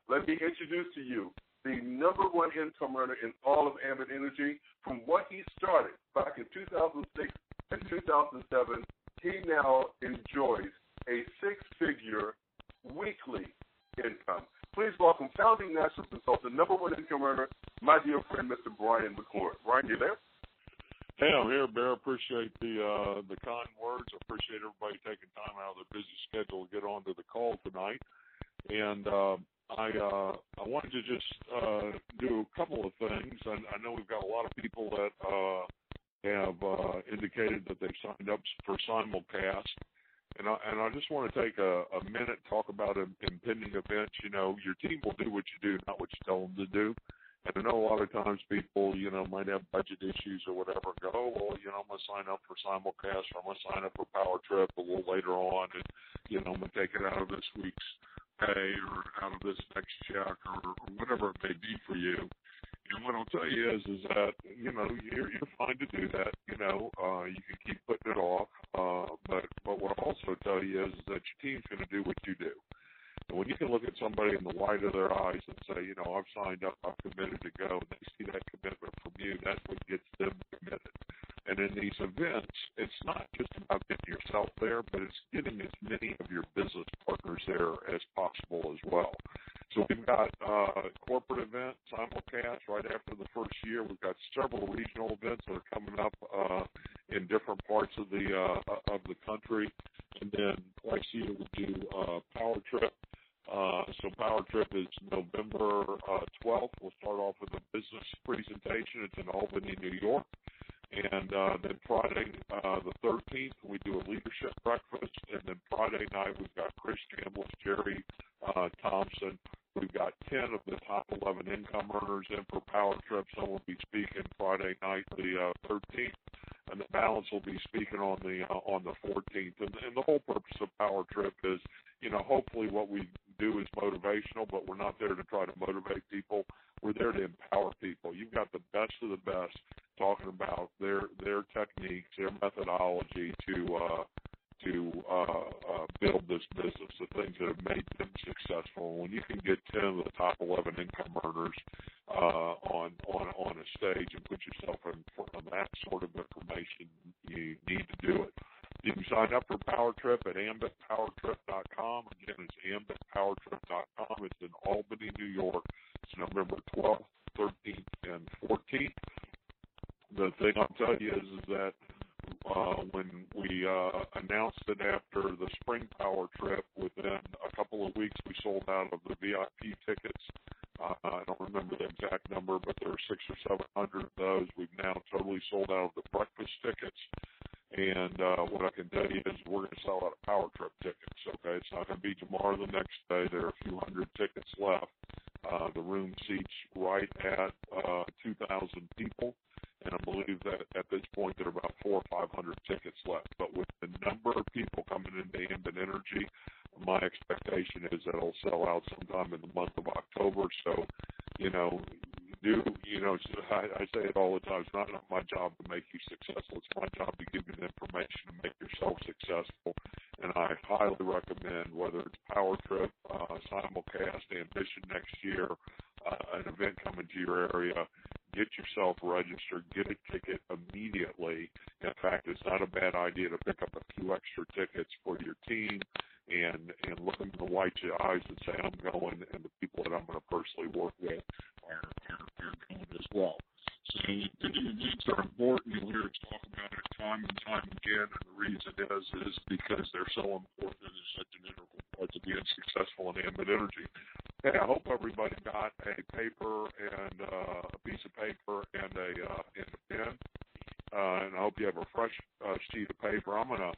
let me introduce to you the number one income earner in all of Ambit Energy. From what he started back in 2006 and 2007, he now enjoys a six-figure weekly income. Please welcome founding national consultant, number one income earner, my dear friend, Mr. Brian McClure. Brian, you there? Hey, I'm here, Bear. Appreciate the kind words. Appreciate everybody taking time out of their busy schedule to get onto the call tonight. And I wanted to just do a couple of things. I know we've got a lot of people that have indicated that they've signed up for simulcast. And I just want to take a minute to talk about impending events. You know, your team will do what you do, not what you tell them to do. And I know a lot of times people, you know, might have budget issues or whatever and go, oh, well, you know, I'm going to sign up for simulcast or I'm going to sign up for Power Trip a little later on and, you know, I'm going to take it out of this week's pay or out of this next check or whatever it may be for you. And what I'll tell you is that, you know, you're fine to do that. You know, you can keep putting it off. But what I'll also tell you is that your team's going to do what you do. And when you can look at somebody in the white of their eyes and say, you know, I've signed up, I'm committed to go, and they see that commitment from you, that's what gets them committed. And in these events, it's not just about getting yourself there, but it's getting as many of your business partners there as possible as well. So we've got corporate events, simulcast right after the first year. We've got several regional events that are coming up in different parts of the country. And then like you will do Power Trip. So Power Trip is November 12th. We'll start off with a business presentation. It's in Albany, New York. And then Friday the 13th, we do a leadership breakfast. And then Friday night, we've got Chris Chambliss, Jerry Thompson. We've got 10 of the top 11 income earners in for Power Trip. Some will be speaking Friday night, the 13th. And the balance will be speaking on the 14th. And the whole purpose of Power Trip is, you know, hopefully what we do is motivational, but we're not there to try to motivate people. We're there to empower people. You've got the best of the best talking about their techniques, their methodology to build this business, the things that have made them successful. When you can get 10 of the top 11 income earners on a stage and put yourself in front of that sort of information, you need to do it. You can sign up for Power Trip at ambitpowertrip.com. Again, it's ambitpowertrip.com. It's in Albany, New York. It's November 12th, 13th, and 14th. The thing I'll tell you is that when we announced it after the spring Power Trip, within a couple of weeks we sold out of the VIP tickets. I don't remember the exact number, but there were 600 or 700 of those. We've now totally sold out of the breakfast tickets. And what I can tell you is we're going to sell out of Power Trip tickets, okay? It's not going to be tomorrow or the next day. There are a few hundred tickets left. The room seats right at 2,000 people. And I believe that at this point there are about 400 or 500 tickets left. But with the number of people coming into Ambit Energy, my expectation is that it'll sell out sometime in the month of October. So, you know, I say it all the time, it's not my job to make you successful. It's my job to give you the information to make yourself successful. And I highly recommend, whether it's Power Trip, simulcast, Ambition next year, an event coming to your area, get yourself registered, get a ticket immediately. In fact, it's not a bad idea to pick up a few extra tickets for your team and look them in the white eyes and say, I'm going, and the people that I'm going to personally work with are going as well. So the needs are important. You'll hear us talk about it time and time again, and the reason is because they're so important and it's such an integral part to being successful in Ambit Energy. And I hope everybody got a paper and a piece of paper and a pen, and I hope you have a fresh sheet of paper. I'm gonna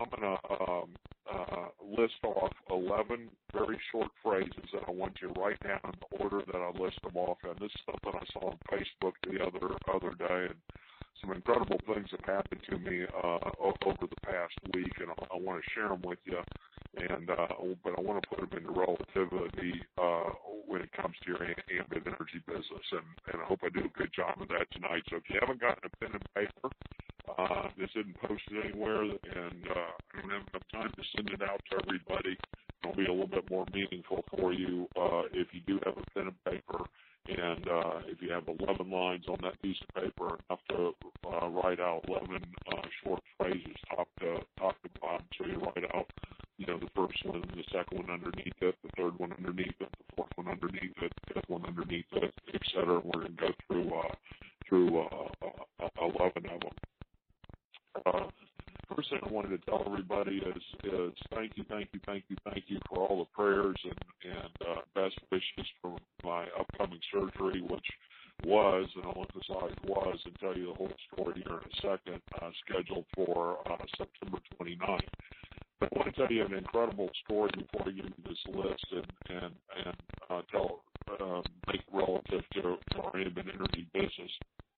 list off 11 very short phrases that I want you to write down in the order that I list them off. And this is something I saw on Facebook the other day, and some incredible things have happened to me over the past week, and I want to share them with you. And but I want to put them into relativity when it comes to your Ambit Energy business, and I hope I do a good job of that tonight. So if you haven't gotten a pen and paper, this isn't posted anywhere, and I don't have enough time to send it out to everybody. will be a little bit more meaningful for you if you do have a pen and paper, and if you have 11 lines on that piece of paper, enough to write out 11 short phrases, top to bottom. So you write out, the first one, the second one underneath it, the third one underneath it, the fourth one underneath it, the fifth one underneath it, et cetera. We're going to go through 11 of them. First thing I wanted to tell everybody is thank you for all the prayers and best wishes for my upcoming surgery, which was, and I'll emphasize was, and tell you the whole story here in a second, scheduled for September 29th. But I want to tell you an incredible story before I get into this list and make it relative to our Ambit Energy business.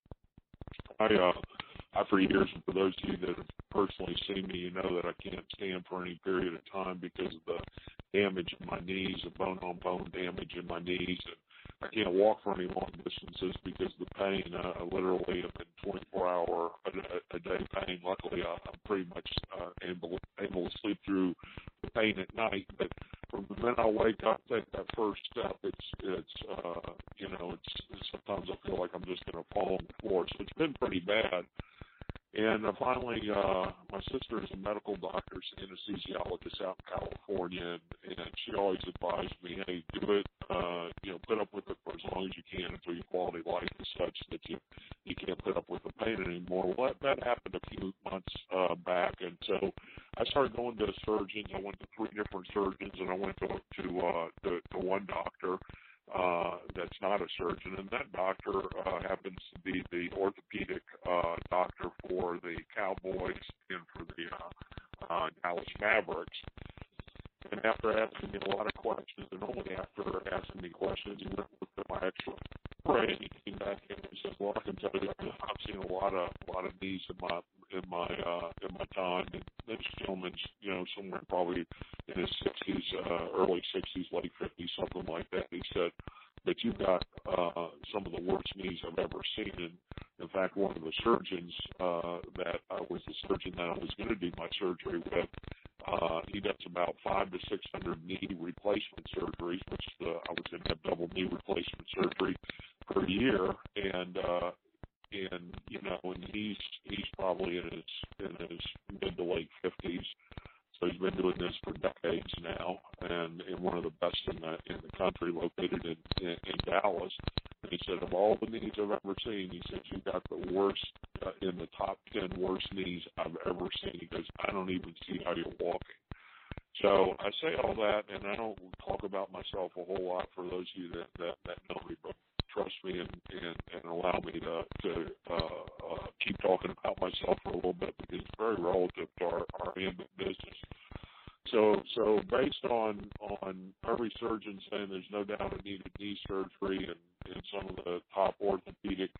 I, for years, and for those of you that have personally seen me, you know that I can't stand for any period of time because of the damage in my knees, the bone-on-bone damage in my knees, and I can't walk for any long distances because of the pain. I literally am in 24-hour-a-day pain. Luckily, I'm pretty much able to sleep through the pain at night. But from the minute I wake up, take that first step, it's sometimes I feel like I'm just going to fall on the floor. So it's been pretty bad. And finally, my sister is a medical doctor, anesthesiologist out in California, and she always advised me, hey, do it, put up with it for as long as you can until your quality of life is such that you can't put up with the pain anymore. Well, that happened a few months back, and so I started going to surgeons. I went to 3 different surgeons, and I went to one doctor that's not a surgeon, and that doctor happens to be the orthopedic doctor for the Cowboys and for the Dallas Mavericks. And after asking me a lot of questions, and only after asking me questions, he went with my X-ray, and he came back and he said, "Well, I can tell you, I've seen a lot of knees in my time." And this gentleman's, somewhere probably in his 60s, early 60s, late 50s, something like that. He said that you've got some of the worst knees I've ever seen. And in fact, one of the surgeons that was the surgeon that I was going to do my surgery with, he does about 500 to 600 knee replacement surgeries, which I was going to have double knee replacement surgery per year, and he's probably in his mid to late 50s. So he's been doing this for decades now, and one of the best in the country, located in Dallas. And he said, of all the knees I've ever seen, he said, you've got the worst, in the top 10 worst knees I've ever seen. He goes, I don't even see how you're walking. So I say all that, and I don't talk about myself a whole lot for those of you that know me, but trust me and allow me to keep talking about myself for a little bit, because it's very relative to our Ambit business. So based on every surgeon saying there's no doubt it needed knee surgery, and some of the top orthopedic,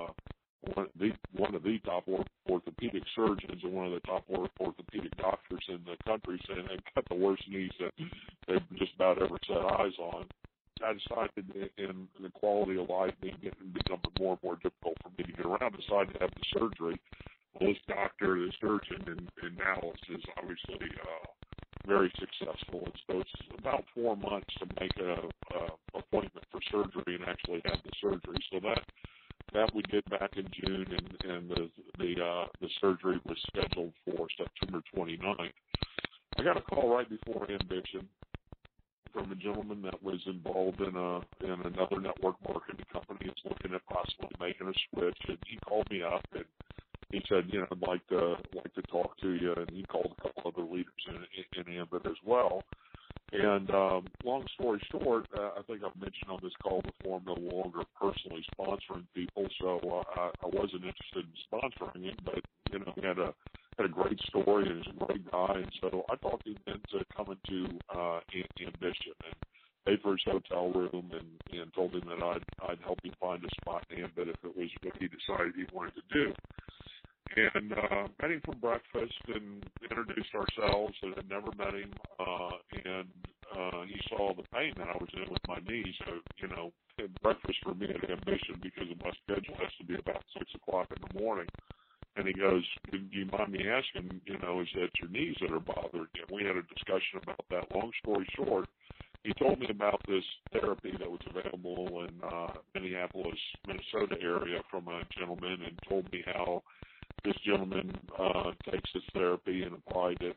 one of the top orthopedic surgeons and one of the top orthopedic doctors in the country saying they've got the worst knees that they've just about ever set eyes on, I decided in the quality of life becoming more and more difficult for me to get around, decided to have the surgery. Well, this doctor, the surgeon in Dallas, is obviously very successful. And so it's about 4 months to make an appointment for surgery and actually have the surgery. So that we did back in June, and the surgery was scheduled for September 29th. I got a call right before Ambition from a gentleman that was involved in another network marketing company that's looking at possibly making a switch, and he called me up and he said, I'd like to talk to you, and he called a couple other leaders in Ambit as well. And long story short, I think I've mentioned on this call before, I'm no longer personally sponsoring people, so I wasn't interested in sponsoring him, but he had a great story and he's a great guy, and so I talked him into coming to Ambition and paid for his hotel room and told him that I'd help him find a spot in Ambit if it was what he decided he wanted to do. And met him for breakfast and introduced ourselves, and had never met him, and he saw the pain that I was in with my knees. So, breakfast for me at Ambition, because of my schedule, has to be about 6 o'clock in the morning. And he goes, do you mind me asking, is that your knees that are bothering you? And we had a discussion about that. Long story short, he told me about this therapy that was available in Minneapolis, Minnesota area from a gentleman, and told me how this gentleman takes this therapy and applied it.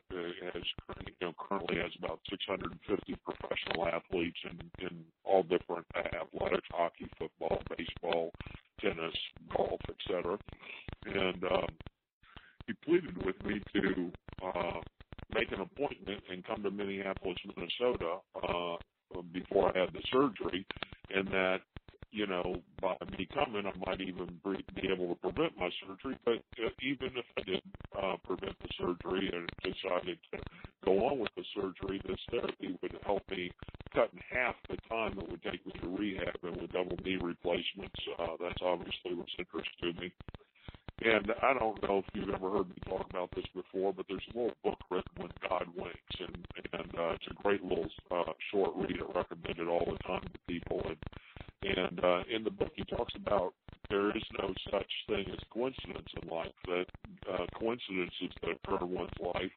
Currently has about 650 professional athletes in all different athletics: hockey, football, baseball, tennis, golf, etc. And he pleaded with me to make an appointment and come to Minneapolis, Minnesota before I had the surgery, and that, by me coming, I might even be able to prevent my surgery. But even if I did prevent the surgery and decided to go on with the surgery, this therapy would help me cut in half the time it would take me to rehab, and with double knee replacements. That's obviously what's interest to me. And I don't know if you've ever heard me talk about this before, but there's a little book written, When God Winks, and it's a great little short read. I recommend it all the time to people. And in the book, he talks about there is no such thing as coincidence in life, that coincidences that occur in one's life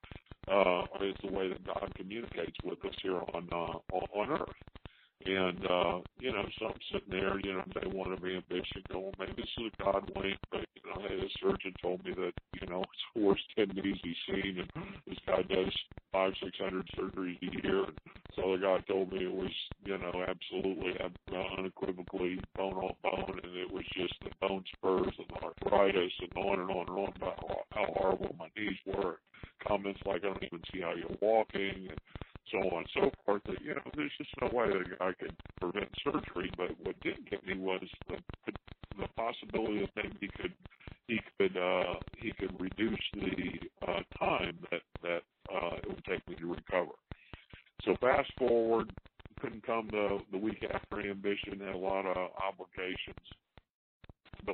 is the way that God communicates with us here on Earth. And, so I'm sitting there, day one of ambition, going, maybe this is a God wink, but, hey, the surgeon told me that, it's the worst 10 knees he's seen, and this guy does 500-600 surgeries a year, and so the guy told me it was, absolutely unequivocally bone on bone, and it was just the bone spurs and arthritis and on and on and on about how horrible my knees were. Comments like, I don't even see how you're walking, and so on and so forth. That, there's just no way that a guy could prevent surgery. But what did get me was the possibility that maybe he could reduce the time that it would take me to recover. So fast forward, couldn't come the week after ambition, had a lot of obligations. But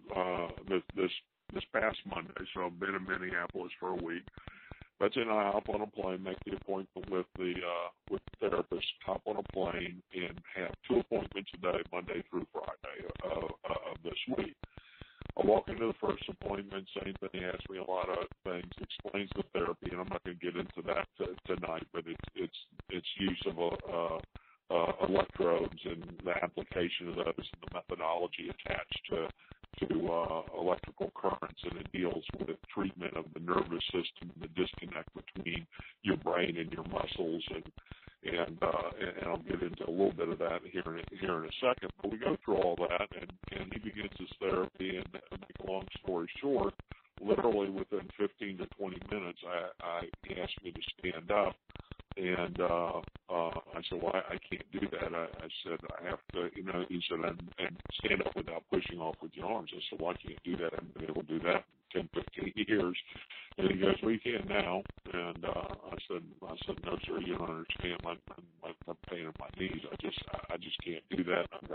this past Monday, so I've been in Minneapolis for a week. That's in. I hop on a plane, make the appointment with the therapist, hop on a plane, and have 2 appointments a day, Monday through Friday of this week. I walk into the first appointment, same thing, he asks me a lot of things, explains the therapy, and I'm not going to get into that tonight, but it's use of electrodes and the application of those and the methodology attached to electrical currents, and it deals with treatment of the nervous system, the disconnect between your brain and your muscles, and I'll get into a little bit of that here in a second. But we go through all that, and he begins his therapy, and to make a long story short, literally within 15 to 20 minutes, he asked me to stand up. And I said, well, I can't do that. I said, I have to, he said, and stand up without pushing off with your arms. I said, well, I can't do that. I haven't been able to do that in 10, 15 years. And he goes, well, you can now. And I said, no, sir, you don't understand my pain in my knees. I just can't do that. I've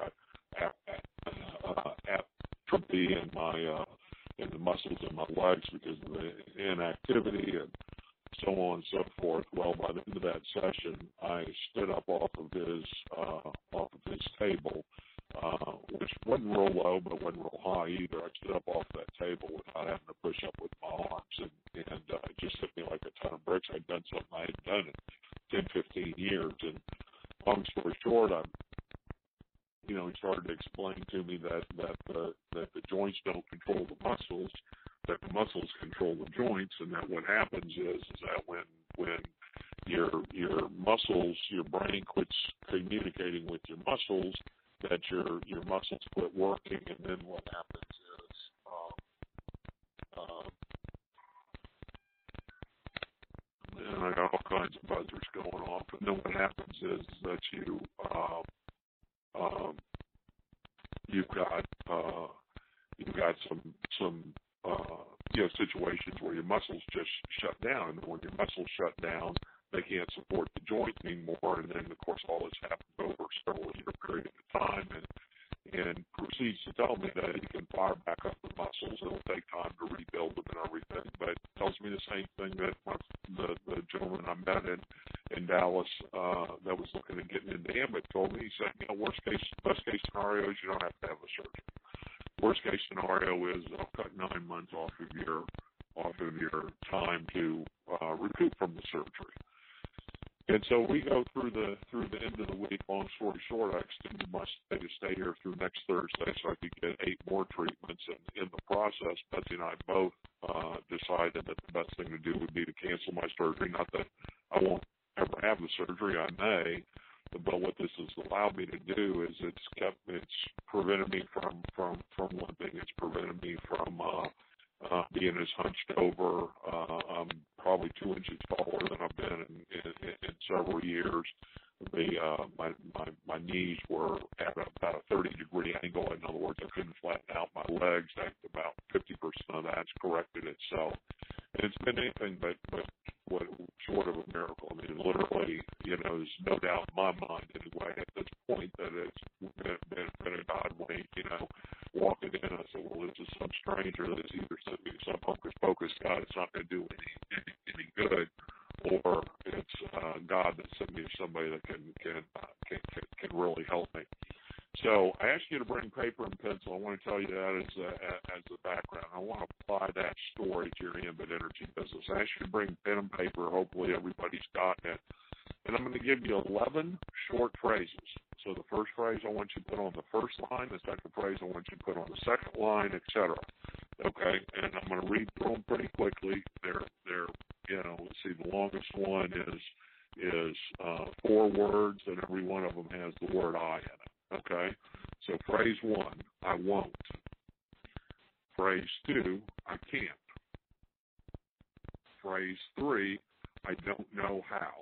got atrophy in the muscles in my legs because of the inactivity and so on and so forth. Well, by the end of that session, I stood up off of his table, which wasn't real low, but wasn't real high either. I stood up off that table without having to push up with my arms, and it just hit me like a ton of bricks. I'd done something I hadn't done in 10, 15 years, and long story short, he started to explain to me that the joints don't control the muscles, that the muscles control the joints, and that what happens is that when your muscles, your brain quits communicating with your muscles, that your muscles quit working, and then what happens is and I got all kinds of buzzers going off, and then what happens is that you've got some situations where your muscles just shut down, and when your muscles shut down, they can't support the joint anymore, and then of course all this happens over a several year period of time, and proceeds to tell me that he can fire back up the muscles. It'll take time to rebuild them and everything, but it tells me the same thing that the gentleman I met in Dallas that was looking at getting into ambit told me. He said, best case scenario is you don't have to have a surgery. Worst case scenario is I'll cut 9 months off of your time to recoup from the surgery. And so we go through the end of the week. Long story short, I extended my stay to stay here through next Thursday so I could get 8 more treatments. And in the process, Betsy and I both decided that the best thing to do would be to cancel my surgery. Not that I won't ever have the surgery, I may, but what this has allowed me to do is it's prevented me from limping. It's prevented me from being as hunched over. I'm probably 2 inches taller than I've been in several years. My knees were at about a 30-degree angle. In other words, I couldn't flatten out my legs. About 50% of that's corrected itself. And it's been anything but what short of a miracle. I mean, literally, there's no doubt in my mind anyway at this point that it's been a God wink, walking in. I said, well, this is some stranger that's either sent me some hocus pocus God, it's not going to do any good, or it's God that sent me to somebody that can really help me. So I asked you to bring paper and pencil. I want to tell you that as a background. I want to apply that story to your Ambit Energy business. I asked you to bring pen and paper. Hopefully everybody's gotten it. And I'm going to give you 11 short phrases. So the first phrase I want you to put on the first line. The second phrase I want you to put on the second line, etc. Okay? And I'm going to read through them pretty quickly. They're let's see, the longest one is 4 words, and every one of them has the word I in it. Okay? So phrase 1, I won't. Phrase 2, I can't. Phrase 3, I don't know how.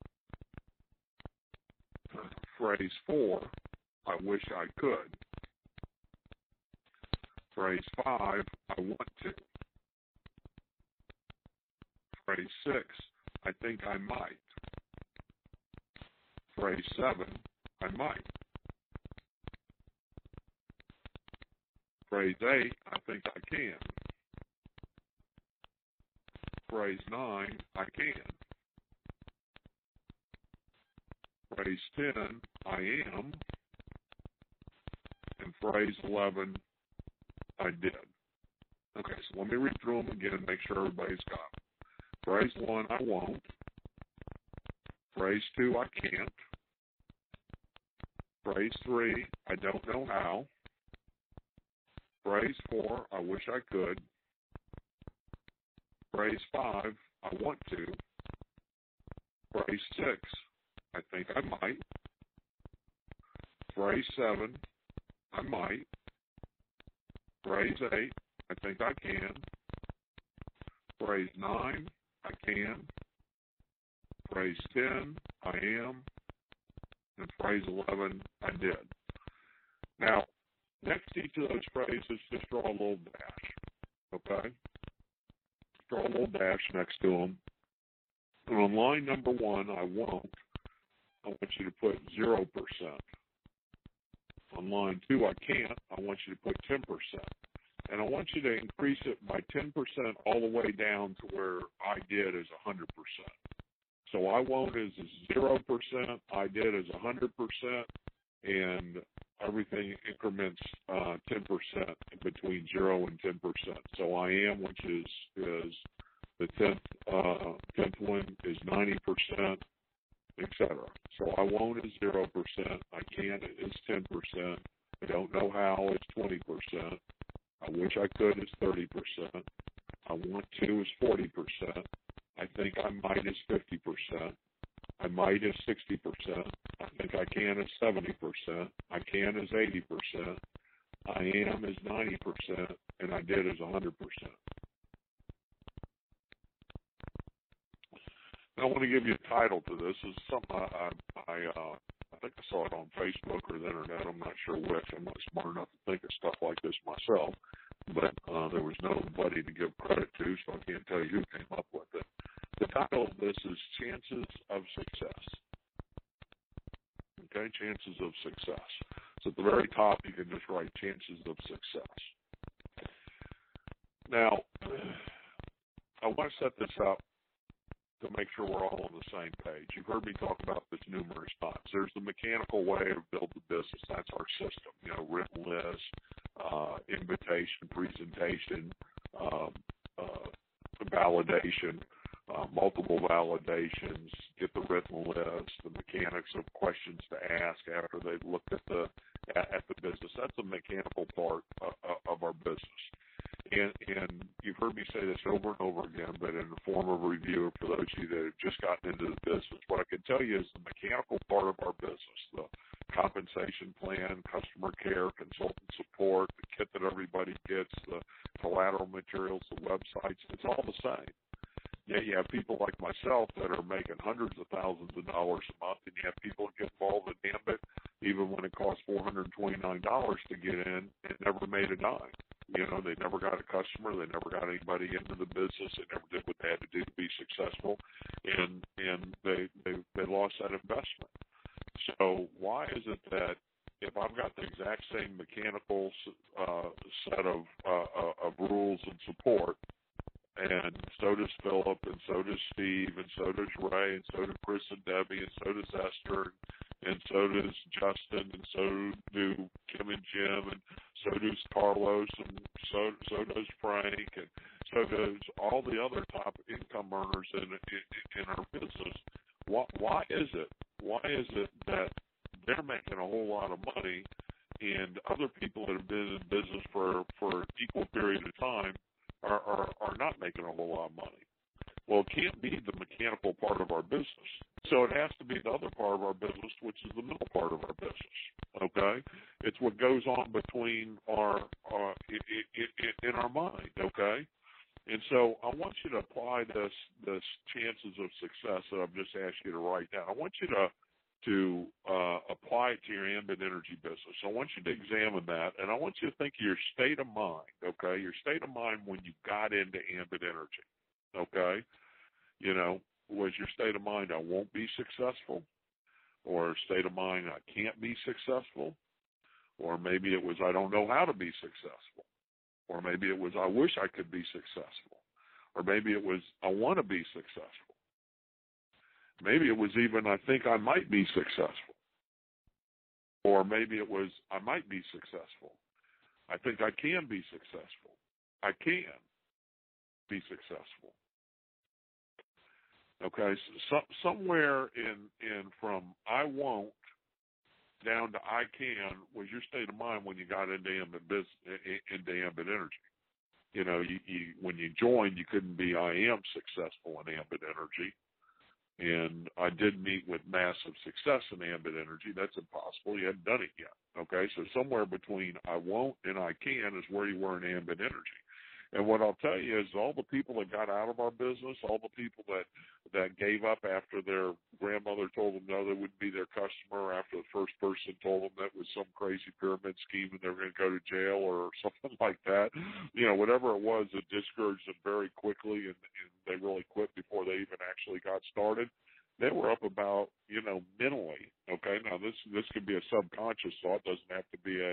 Phrase 4, I wish I could. Phrase 5, I want to. Phrase 6, I think I might. Phrase 7, I might. Phrase 8, I think I can. Phrase 9, I can. Phrase 10, I am. And phrase 11, I did. Okay, so let me read through them again and make sure everybody's got them. Phrase 1, I won't. Phrase 2, I can't. Phrase 3, I don't know how. Phrase 4, I wish I could. Phrase 5, I want to. Phrase 6, I think I might. Phrase 7, I might. Phrase 8, I think I can. Phrase 9, I can. Phrase 10, I am. And phrase 11, I did. Now, next to each of those phrases, just draw a little dash, okay? Draw a little dash next to them. And on line number 1, I won't, I want you to put 0%. On line 2, I can't, I want you to put 10%. And I want you to increase it by 10% all the way down to where I did is 100%. So I won't is 0%, I did is 100%, and everything increments 10% between 0 and 10%. So I am, which is the 10th one, is 90%, etc. So I won't is 0%, I can't is 10%, I don't know how is 20%, I wish I could is 30%, I want to is 40%, I think I might is 50%, I might is 60%, I think I can is 70%, I can is 80%, I am is 90%, and I did is 100%. Now I want to give you a title to this. This is something I think I saw it on Facebook or the internet. I'm not sure which. I'm not smart enough to think of stuff like this myself, but there was nobody to give credit to, so I can't tell you who came up with it. The title of this is Chances of Success. Okay, Chances of Success. So at the very top, you can just write Chances of Success. Now, I want to set this up to make sure we're all on the same page. You've heard me talk about this numerous times. There's the mechanical way of building the business. That's our system. Written list, invitation, presentation, validation, multiple validations, get the written list, the mechanics of questions to ask after they've looked at the business. That's the mechanical part of our business. And you've heard me say this over and over again, but in the form of a review for those of you that have just gotten into the business, what I can tell you is the mechanical part of our business, the compensation plan, customer care, consultant support, the kit that everybody gets, the collateral materials, the websites, it's all the same. Yeah, you have people like myself that are making hundreds of thousands of dollars a month, and you have people that get involved in Ambit even when it costs $429 to get in and never made a dime. You know, they never got a customer, they never got anybody into the business, they never did what they had to do to be successful, and they lost that investment. So why is it that if I've got the exact same mechanical set of rules and support, and so does Philip, and so does Steve, and so does Ray, and so do Chris and Debbie, and so does Esther, and so does Justin, and so do Kim and Jim, and so does Carlos, and so does Frank, and so does all the other top income earners in our business. Why is it? Why is it that they're making a whole lot of money, and other people that have been in business for an equal period of time are not making a whole lot of money? Well, it can't be the mechanical part of our business. So it has to be the other part of our business, which is the middle part of our business. Okay? It's what goes on between in our mind. Okay? And so I want you to apply this chances of success that I've just asked you to write down. I want you to apply it to your Ambit Energy business. I want you to examine that, and I want you to think of your state of mind, okay? Your state of mind when you got into Ambit Energy, okay? You know, was your state of mind, I won't be successful? Or state of mind, I can't be successful? Or maybe it was, I don't know how to be successful? Or maybe it was, I wish I could be successful? Or maybe it was, I want to be successful? Maybe it was even, I think I might be successful. Or maybe it was, I might be successful. I think I can be successful. I can be successful. Okay, so somewhere in from I won't down to I can was your state of mind when you got into Ambit Energy. You know, you when you joined, you couldn't be I am successful in Ambit Energy. And I did meet with massive success in Ambit Energy. That's impossible. You hadn't done it yet. Okay, so somewhere between I won't and I can is where you were in Ambit Energy. And what I'll tell you is all the people that got out of our business, all the people that gave up after their grandmother told them no, they wouldn't be their customer, after the first person told them that was some crazy pyramid scheme and they were going to go to jail or something like that, you know, whatever it was that discouraged them very quickly and they really quit before they even actually got started. They were up about, you know, mentally. Okay, now this could be a subconscious thought, doesn't have to be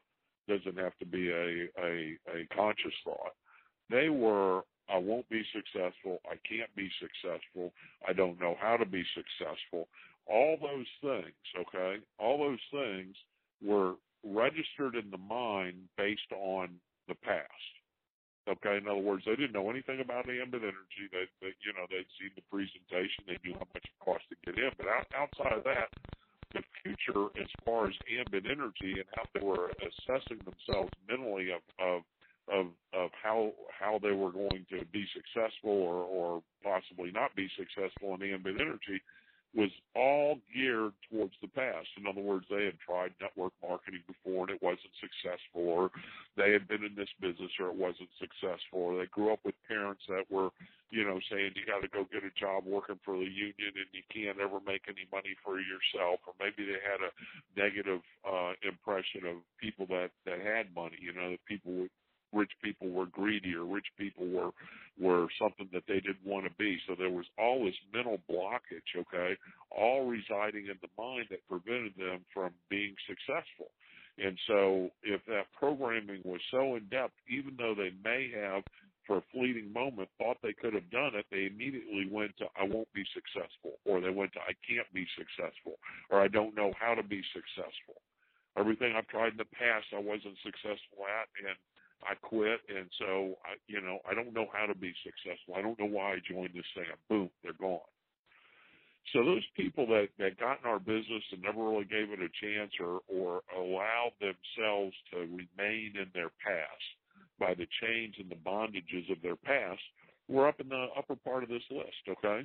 a conscious thought. They were, I won't be successful, I can't be successful, I don't know how to be successful. All those things, okay, all those things were registered in the mind based on the past. Okay, in other words, they didn't know anything about Ambit Energy. They you know, they'd seen the presentation, they knew how much it cost to get in, but outside of that, the future as far as Ambit Energy and how they were assessing themselves mentally of how they were going to be successful or possibly not be successful in Ambit Energy was all geared towards the past. In other words, they had tried network marketing before and it wasn't successful, or they had been in this business or it wasn't successful, or they grew up with parents that were, you know, saying you got to go get a job working for the union and you can't ever make any money for yourself, or maybe they had a negative impression of people that had money, you know, that rich people were greedy, or rich people were something that they didn't want to be. So there was all this mental blockage, okay, all residing in the mind that prevented them from being successful. And so if that programming was so in-depth, even though they may have, for a fleeting moment, thought they could have done it, they immediately went to, I won't be successful, or they went to, I can't be successful, or I don't know how to be successful. Everything I've tried in the past, I wasn't successful at, and I quit. And so, I don't know how to be successful. I don't know why I joined this thing. And boom, they're gone. So those people that got in our business and never really gave it a chance or allowed themselves to remain in their past by the chains and the bondages of their past were up in the upper part of this list, okay?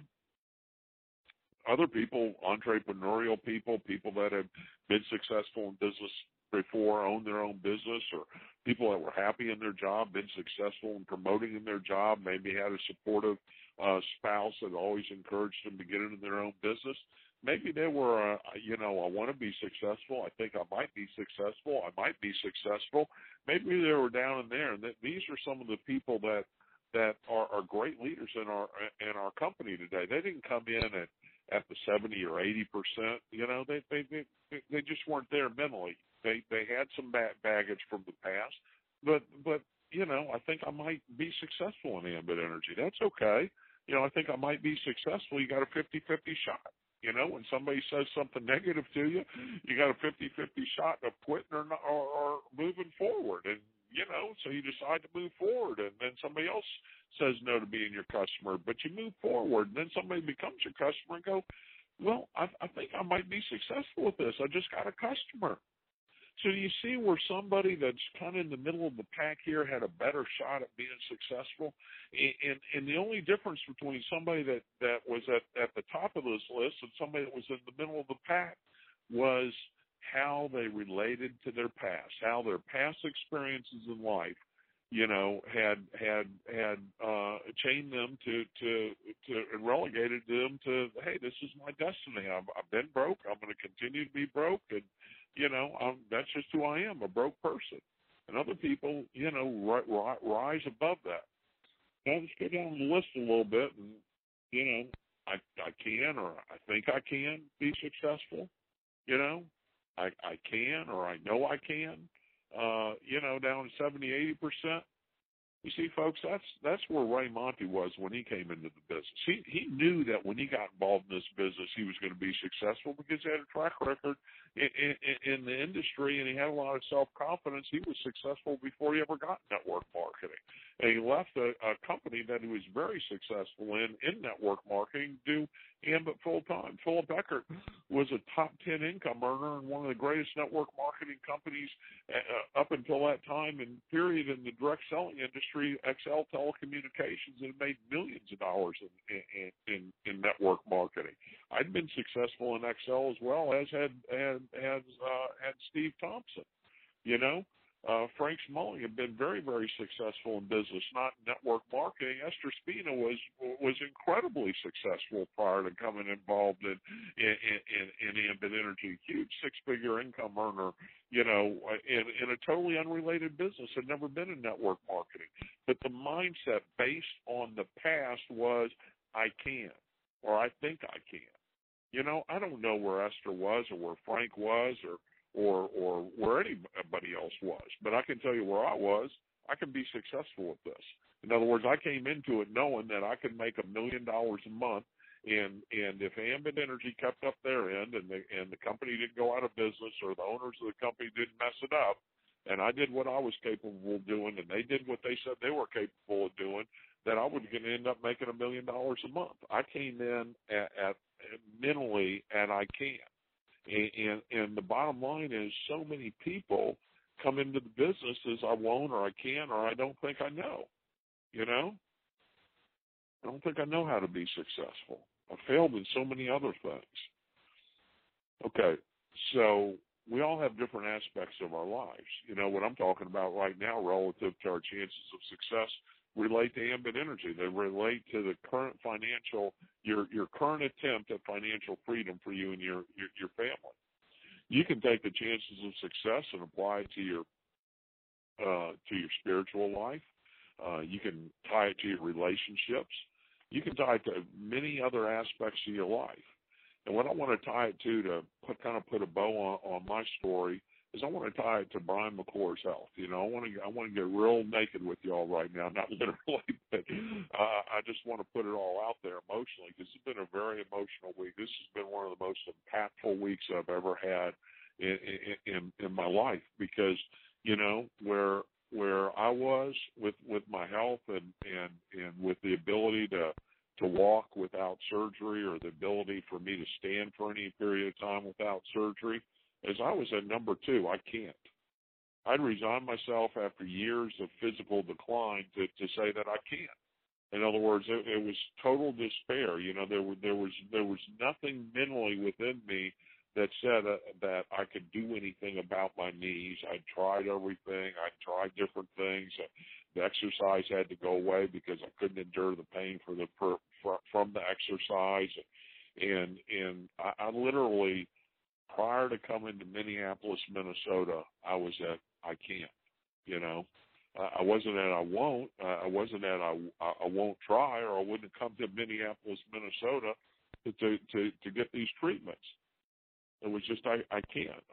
Other people, entrepreneurial people, people that have been successful in business before, owned their own business, or people that were happy in their job, been successful in promoting in their job, maybe had a supportive spouse that always encouraged them to get into their own business. Maybe they were, I want to be successful. I think I might be successful. I might be successful. Maybe they were down in there. And these are some of the people that are great leaders in our company today. They didn't come in at the 70 or 80%. They just weren't there mentally. They had some baggage from the past, but I think I might be successful in Ambit Energy. That's okay. I think I might be successful. You got a 50-50 shot. When somebody says something negative to you, you got a 50-50 shot of quitting or moving forward. And, so you decide to move forward, and then somebody else says no to being your customer, but you move forward, and then somebody becomes your customer and go, well, I think I might be successful with this. I just got a customer. So you see where somebody that's kind of in the middle of the pack here had a better shot at being successful? And the only difference between somebody that was at the top of this list and somebody that was in the middle of the pack was how they related to their past, how their past experiences in life, had chained them to and relegated them to, hey, this is my destiny. I've been broke. I'm going to continue to be broke, and that's just who I am, a broke person. And other people, rise above that. Now let's go down the list a little bit, and I can, or I think I can be successful. I can, or I know I can. Down 70, 80%. You see, folks, that's where Ray Monty was when he came into the business. He knew that when he got involved in this business, he was going to be successful because he had a track record in the industry, and he had a lot of self-confidence. He was successful before he ever got network marketing. And he left a company that he was very successful in network marketing to do Ambit full-time. Philip Eckert was a top 10 income earner and one of the greatest network marketing companies up until that time and period in the direct selling industry, XL Telecommunications, and made millions of dollars in network marketing. I'd been successful in XL as well, as had Steve Thompson. Frank Smulling had been very, very successful in business, not in network marketing. Esther Spina was incredibly successful prior to coming involved in Ambit Energy. Huge six-figure income earner, in a totally unrelated business, had never been in network marketing. But the mindset based on the past was, I can, or I think I can. I don't know where Esther was or where Frank was or where anybody else was. But I can tell you where I was. I can be successful with this. In other words, I came into it knowing that I could make $1 million a month, and if Ambit Energy kept up their end and the company didn't go out of business or the owners of the company didn't mess it up, and I did what I was capable of doing and they did what they said they were capable of doing, that I was going to end up making $1 million a month. I came in at mentally, and I can. And the bottom line is, so many people come into the business as I won't, or I can, or I don't think I know. I don't think I know how to be successful. I failed in so many other things. Okay, so we all have different aspects of our lives. What I'm talking about right now relative to our chances of success relate to Ambit Energy. They relate to the current financial, your current attempt at financial freedom for you and your family. You can take the chances of success and apply it to your spiritual life. You can tie it to your relationships. You can tie it to many other aspects of your life. And what I want to tie it to put a bow on my story is I want to tie it to Brian McClure's health. I want to get real naked with y'all right now, not literally, but I just want to put it all out there emotionally, because it's been a very emotional week. This has been one of the most impactful weeks I've ever had in my life, because, you know, where I was with my health and with the ability to walk without surgery, or the ability for me to stand for any period of time without surgery, as I was at number 2, I can't. I'd resign myself after years of physical decline to say that I can't. In other words, it was total despair. You know, there was nothing mentally within me that said that I could do anything about my knees. I'd tried everything. I'd tried different things. The exercise had to go away because I couldn't endure the pain from the exercise. And I literally, prior to coming to Minneapolis, Minnesota, I was at I can't. You know, I wasn't at I won't. I wasn't at I won't try, or I wouldn't have come to Minneapolis, Minnesota to get these treatments. It was just I can't.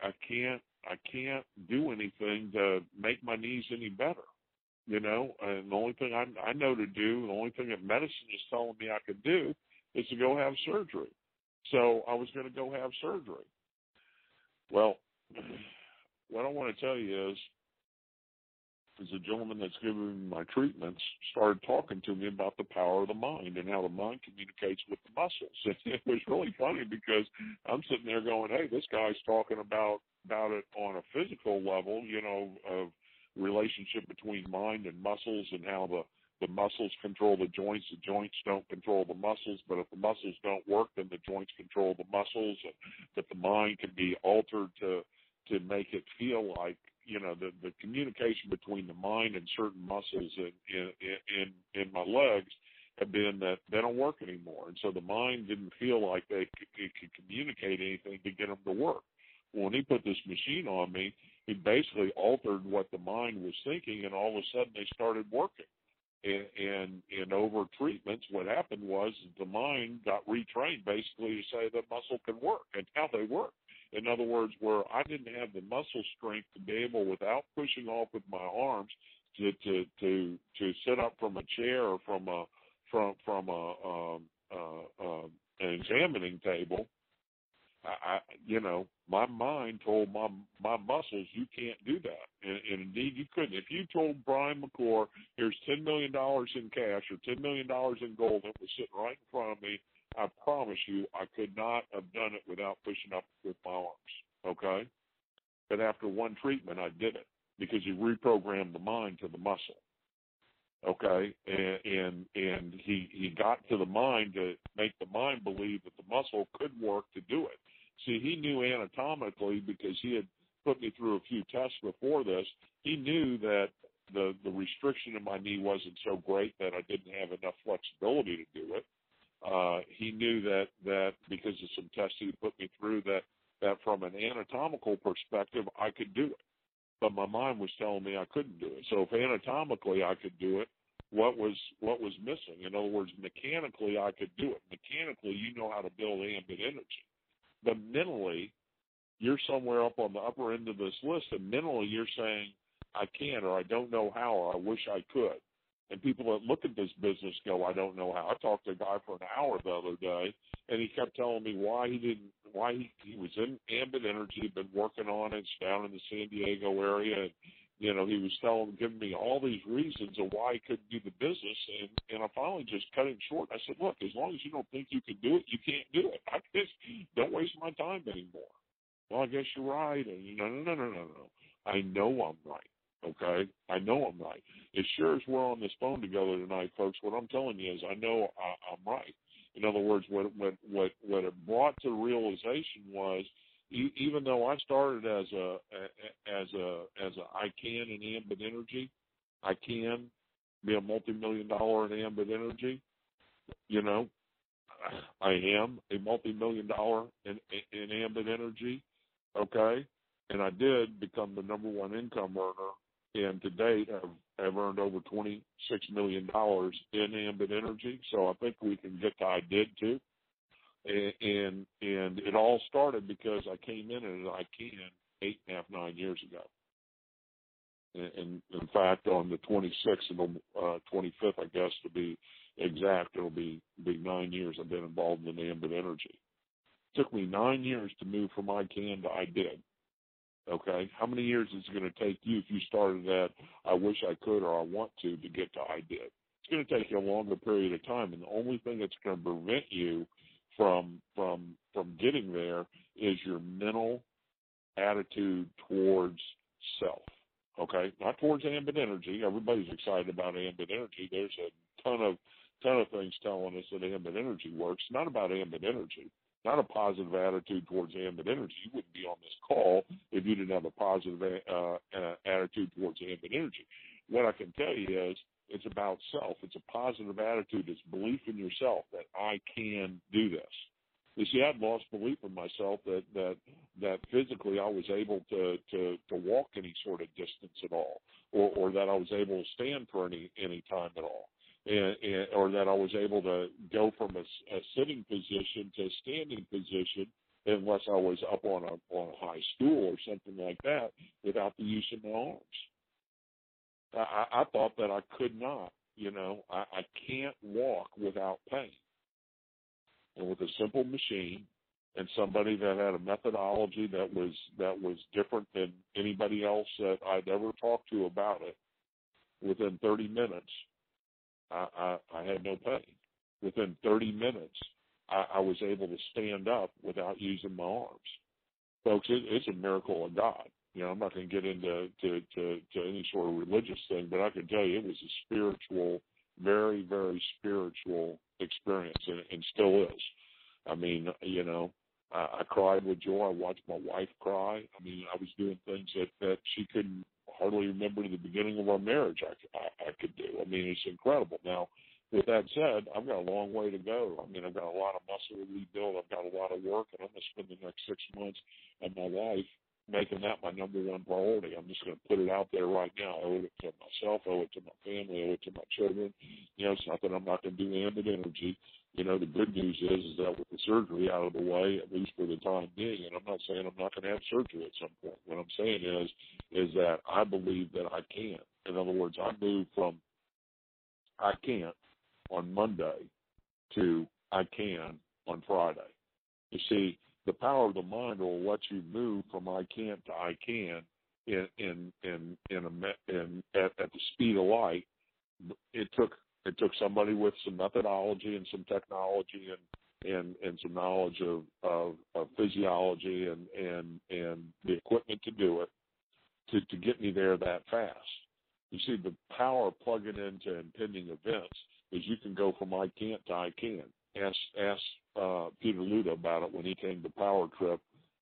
I can't do anything to make my knees any better. You know, and the only thing I know to do, the only thing that medicine is telling me I could do, is to go have surgery. So I was going to go have surgery. Well, what I want to tell you is the gentleman that's giving me my treatments started talking to me about the power of the mind and how the mind communicates with the muscles. And it was really funny because I'm sitting there going, hey, this guy's talking about it on a physical level, you know, of relationship between mind and muscles, and how the muscles control the joints don't control the muscles, but if the muscles don't work, then the joints control the muscles, and that the mind can be altered to make it feel like, you know, the communication between the mind and certain muscles in my legs have been that they don't work anymore. And so the mind didn't feel like it could communicate anything to get them to work. Well, when he put this machine on me, he basically altered what the mind was thinking, and all of a sudden they started working. And over treatments, what happened was the mind got retrained basically to say that muscle can work and how they work. In other words, where I didn't have the muscle strength to be able, without pushing off with my arms, to sit up from a chair or from an examining table. You know, my mind told my muscles, you can't do that. And indeed you couldn't. If you told Brian McClure, here's $10 million in cash or $10 million in gold that was sitting right in front of me, I promise you I could not have done it without pushing up with my arms, okay? But after one treatment, I did it because he reprogrammed the mind to the muscle, okay? And he got to the mind to make the mind believe that the muscle could work to do it. See, he knew anatomically, because he had put me through a few tests before this, he knew that the restriction in my knee wasn't so great that I didn't have enough flexibility to do it. He knew that because of some tests he put me through, that from an anatomical perspective, I could do it. But my mind was telling me I couldn't do it. So if anatomically I could do it, what was missing? In other words, mechanically I could do it. Mechanically, you know how to build ambient energy. But mentally, you're somewhere up on the upper end of this list, and mentally you're saying, I can't, or I don't know how, or I wish I could. And people that look at this business go, I don't know how. I talked to a guy for an hour the other day, and he kept telling me why he was in ambient energy, had been working on it, down in the San Diego area, and you know, he was giving me all these reasons of why he couldn't do the business, and I finally just cut him short. I said, look, as long as you don't think you can do it, you can't do it. I just don't waste my time anymore. Well, I guess you're right. And no. I know I'm right. Okay, I know I'm right. As sure as we're on this phone together tonight, folks, what I'm telling you is I know I'm right. In other words, what it brought to realization was, even though I started as a I can in ambient energy, I can be a multi-million-dollar in ambient energy. You know, I am a multi-million-dollar in ambient energy. Okay, and I did become the number one income earner. And to date, I've earned over $26 million in ambient energy. So I think we can get to I did too. And it all started because I came in as I can 8.5, 9 years ago. And in fact, on the 26th and 25th, I guess to be exact, it'll be 9 years I've been involved in ambient energy. It took me 9 years to move from I can to I did. Okay, how many years is it going to take you if you started at I wish I could or I want to get to I did? It's going to take you a longer period of time, and the only thing that's going to prevent you from getting there is your mental attitude towards self. Okay, not towards ambient energy. Everybody's excited about ambient energy. There's a ton of things telling us that ambient energy works. It's not about ambient energy. Not a positive attitude towards ambient energy. You wouldn't be on this call if you didn't have a positive attitude towards ambient energy. What I can tell you is it's about self. It's a positive attitude. It's belief in yourself that I can do this. You see, I'd lost belief in myself that physically I was able to walk any sort of distance at all, or that I was able to stand for any time at all. Or that I was able to go from a sitting position to a standing position unless I was up on a high stool or something like that without the use of my arms. I thought that I could not, I can't walk without pain. And with a simple machine and somebody that had a methodology that was different than anybody else that I'd ever talked to about it, within 30 minutes, I had no pain. Within 30 minutes, I was able to stand up without using my arms. Folks, it's a miracle of God. I'm not going to get into any sort of religious thing, but I can tell you it was a spiritual, very, very spiritual experience, and still is. I mean, I cried with joy. I watched my wife cry. I mean, I was doing things that she couldn't hardly remember the beginning of our marriage I could do. I mean, it's incredible. Now, with that said, I've got a long way to go. I mean, I've got a lot of muscle to rebuild. I've got a lot of work, and I'm going to spend the next 6 months of my life making that my number one priority. I'm just going to put it out there right now. I owe it to myself, I owe it to my family, I owe it to my children. It's not that I'm not going to do ambient energy. The good news is that with the surgery out of the way, at least for the time being, and I'm not saying I'm not going to have surgery at some point. What I'm saying is that I believe that I can. In other words, I moved from I can't on Monday to I can on Friday. You see, the power of the mind will let you move from I can't to I can at the speed of light. It took somebody with some methodology and some technology and some knowledge of physiology and the equipment to do it to get me there that fast. You see, the power of plugging into impending events is you can go from I can't to I can. Ask Peter Luda about it when he came to Power Trip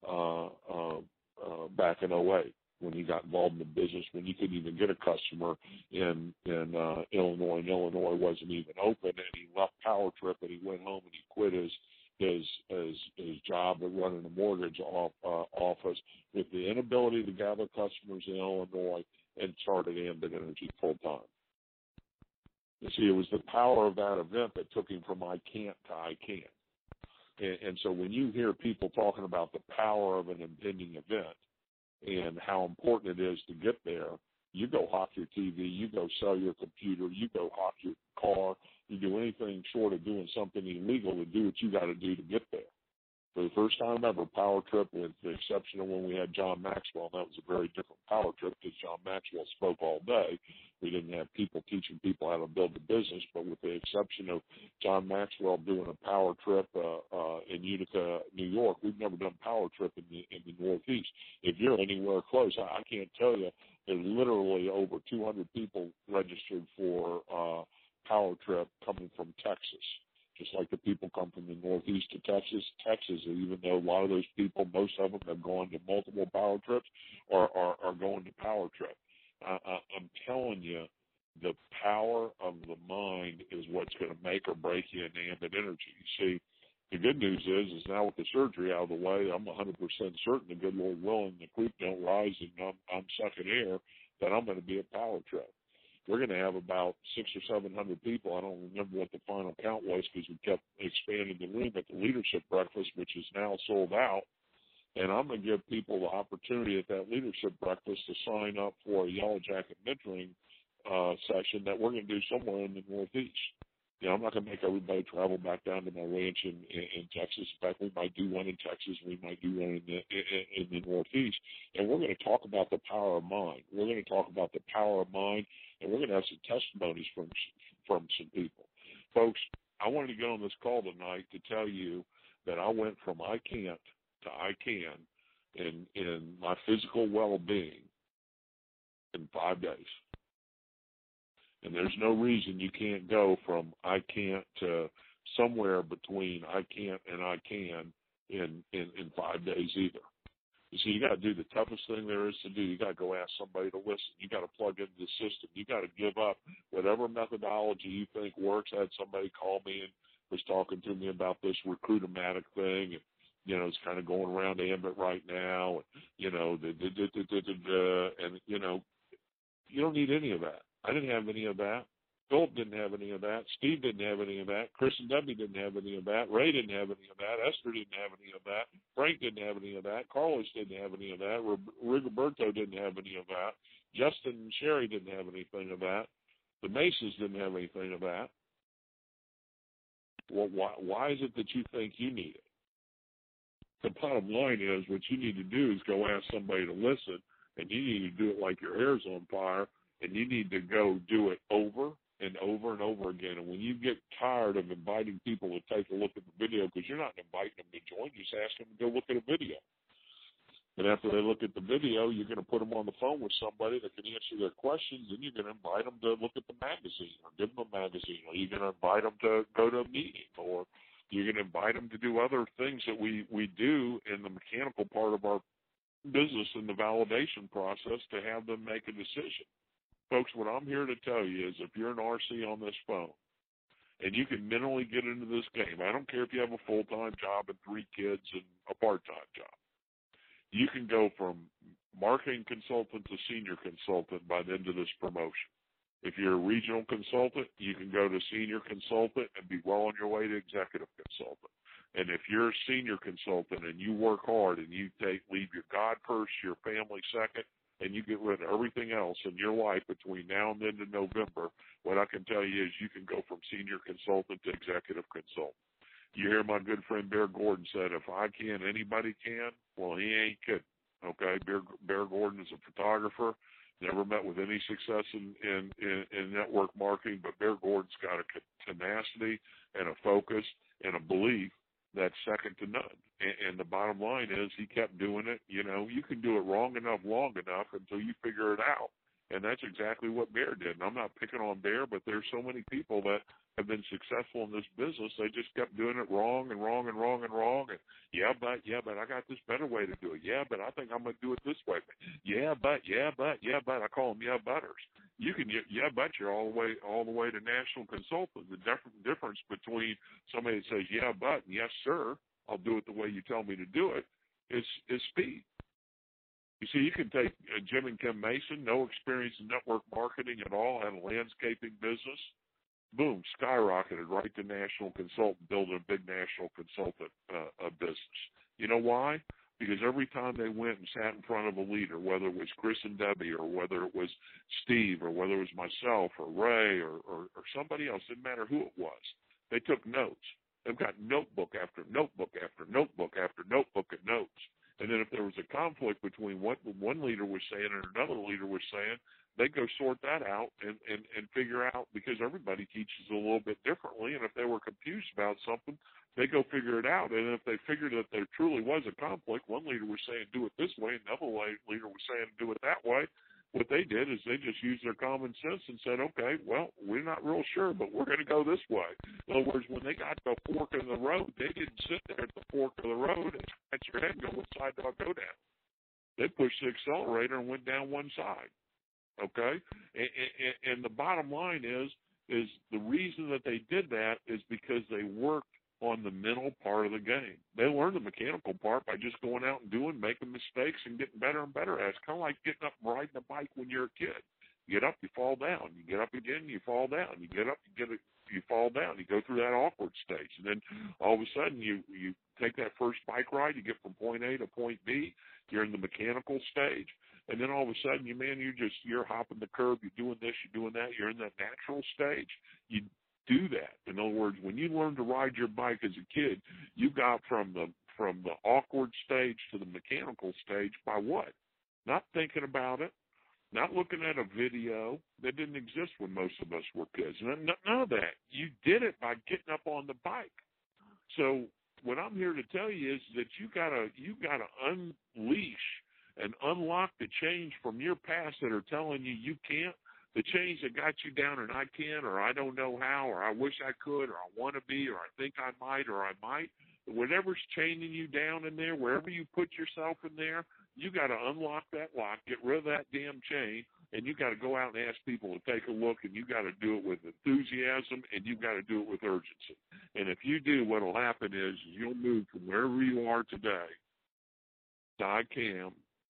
back in 2008, when he got involved in the business, when you couldn't even get a customer in Illinois, and Illinois wasn't even open, and he left Power Trip and he went home and he quit his job of running a mortgage office with the inability to gather customers in Illinois and started Ambit Energy full time. You see, it was the power of that event that took him from I can't to I can. And so when you hear people talking about the power of an impending event and how important it is to get there, you go hawk your TV, you go sell your computer, you go hawk your car, you do anything short of doing something illegal to do what you got to do to get there. For the first time ever, Power Trip, with the exception of when we had John Maxwell, that was a very different Power Trip because John Maxwell spoke all day. We didn't have people teaching people how to build a business, but with the exception of John Maxwell doing a Power Trip in Utica, New York, we've never done Power Trip in the Northeast. If you're anywhere close, I can't tell you, there's literally over 200 people registered for Power Trip coming from Texas. Just like the people come from the Northeast to Texas, even though a lot of those people, most of them have gone to multiple Power Trips or are going to Power Trip. I'm telling you, the power of the mind is what's going to make or break you in ambient energy. You see, the good news is now with the surgery out of the way, I'm 100% certain, the good Lord willing, the creek don't rise and I'm sucking air, that I'm going to be at Power Trip. We're going to have about 600 or 700 people. I don't remember what the final count was because we kept expanding the room at the leadership breakfast, which is now sold out. And I'm going to give people the opportunity at that leadership breakfast to sign up for a Yellow Jacket mentoring session that we're going to do somewhere in the Northeast. You know, I'm not going to make everybody travel back down to my ranch in Texas. In fact, we might do one in Texas. We might do one in the Northeast. And we're going to talk about the power of mind. We're going to talk about the power of mind, and we're going to have some testimonies from some people. Folks, I wanted to get on this call tonight to tell you that I went from I can't to I can in my physical well-being in 5 days. And there's no reason you can't go from I can't to somewhere between I can't and I can in 5 days either. You see, you got to do the toughest thing there is to do. You got to go ask somebody to listen. You got to plug into the system. You got to give up whatever methodology you think works. I had somebody call me and was talking to me about this Recruitomatic thing, and you know, it's kind of going around Ambit right now, and you know, and you know, you don't need any of that. I didn't have any of that. Philip didn't have any of that. Steve didn't have any of that. Chris and Debbie didn't have any of that. Ray didn't have any of that. Esther didn't have any of that. Frank didn't have any of that. Carlos didn't have any of that. Rigoberto didn't have any of that. Justin and Sherry didn't have anything of that. The Masons didn't have anything of that. Well, why is it that you think you need it? The bottom line is what you need to do is go ask somebody to listen, and you need to do it like your hair's on fire, and you need to go do it over and over and over again. And when you get tired of inviting people to take a look at the video, because you're not inviting them to join, just ask them to go look at a video. And after they look at the video, you're going to put them on the phone with somebody that can answer their questions, and you're going to invite them to look at the magazine or give them a magazine, or you're going to invite them to go to a meeting, or you're going to invite them to do other things that we do in the mechanical part of our business in the validation process to have them make a decision. Folks, what I'm here to tell you is if you're an RC on this phone and you can mentally get into this game, I don't care if you have a full-time job and 3 kids and a part-time job, you can go from marketing consultant to senior consultant by the end of this promotion. If you're a regional consultant, you can go to senior consultant and be well on your way to executive consultant. And if you're a senior consultant and you work hard and you leave your God first, your family second, and you get rid of everything else in your life between now and the end of November, what I can tell you is you can go from senior consultant to executive consultant. You hear my good friend Bear Gordon said, if I can, anybody can. Well, he ain't kidding. Okay, Bear Gordon is a photographer, never met with any success in network marketing, but Bear Gordon's got a tenacity and a focus and a belief that's second to none. And the bottom line is he kept doing it. You know, you can do it long enough until you figure it out. And that's exactly what Bear did. And I'm not picking on Bear, but there's so many people that have been successful in this business. They just kept doing it wrong and wrong and wrong and wrong. And yeah, but I got this better way to do it. Yeah, but I think I'm going to do it this way. Yeah, but I call them yeah, butters. You can yeah, but you're all the way to national consultant. The difference between somebody that says yeah, but and yes, sir, I'll do it the way you tell me to do it is speed. You see, you can take Jim and Kim Mason, no experience in network marketing at all, had a landscaping business. Boom, skyrocketed right to national consultant, building a big national consultant business. You know why? Because every time they went and sat in front of a leader, whether it was Chris and Debbie or whether it was Steve or whether it was myself or Ray or somebody else, didn't matter who it was, they took notes. They've got notebook after notebook after notebook after notebook of notes. And then if there was a conflict between what one leader was saying and another leader was saying, they go sort that out and figure out, because everybody teaches a little bit differently. And if they were confused about something, they go figure it out. And if they figured that there truly was a conflict, one leader was saying do it this way, and another leader was saying do it that way. What they did is they just used their common sense and said, okay, well, we're not real sure, but we're going to go this way. In other words, when they got to a fork in the road, they didn't sit there at the fork of the road and scratch your head and go, which side do I go down? They pushed the accelerator and went down one side, okay? And the bottom line is the reason that they did that is because they worked on the mental part of the game. They learned the mechanical part by just going out and making mistakes and getting better and better at it. It's kind of like getting up and riding a bike when you're a kid. You get up, you fall down. You get up again, you fall down. You get up, you fall down. You go through that awkward stage. And then all of a sudden you take that first bike ride, you get from point A to point B, you're in the mechanical stage. And then all of a sudden, you're hopping the curb, you're doing this, you're doing that, you're in that natural stage. do that. In other words, when you learned to ride your bike as a kid, you got from the awkward stage to the mechanical stage by what? Not thinking about it, not looking at a video that didn't exist when most of us were kids. None of that. You did it by getting up on the bike. So what I'm here to tell you is that you gotta unleash and unlock the change from your past that are telling you can't, the change that got you down and I can, or I don't know how, or I wish I could, or I want to be, or I think I might, or I might. Whatever's chaining you down in there, wherever you put yourself in there, you got to unlock that lock, get rid of that damn chain, and you got to go out and ask people to take a look, and you got to do it with enthusiasm, and you got to do it with urgency. And if you do, what'll happen is you'll move from wherever you are today to I can,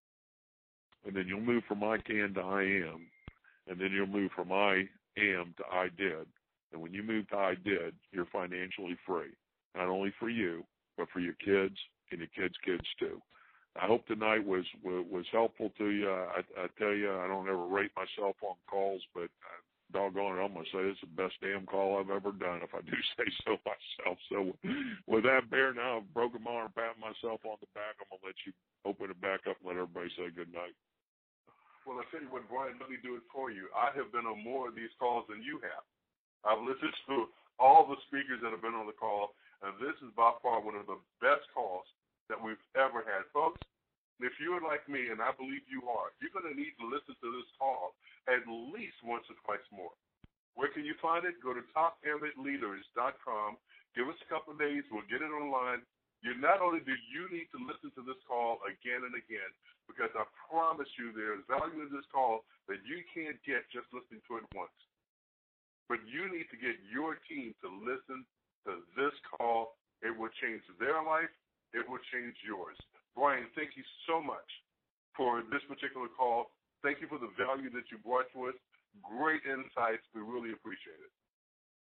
and then you'll move from I can to I am, and then you'll move from I am to I did. And when you move to I did, you're financially free, not only for you, but for your kids and your kids' kids too. I hope tonight was helpful to you. I tell you, I don't ever rate myself on calls, but doggone it, I'm going to say it's the best damn call I've ever done, if I do say so myself. So with that, Bear, now I've broken my arm, patting myself on the back. I'm going to let you open it back up and let everybody say good night. Well, I'll tell you what, Brian, let me do it for you. I have been on more of these calls than you have. I've listened to all the speakers that have been on the call, and this is by far one of the best calls that we've ever had. Folks, if you're like me, and I believe you are, you're going to need to listen to this call at least once or twice more. Where can you find it? Go to topambitleaders.com. Give us a couple of days. We'll get it online. Not only do you need to listen to this call again and again, because I promise you there is value in this call that you can't get just listening to it once. But you need to get your team to listen to this call. It will change their life. It will change yours. Brian, thank you so much for this particular call. Thank you for the value that you brought to us. Great insights. We really appreciate it.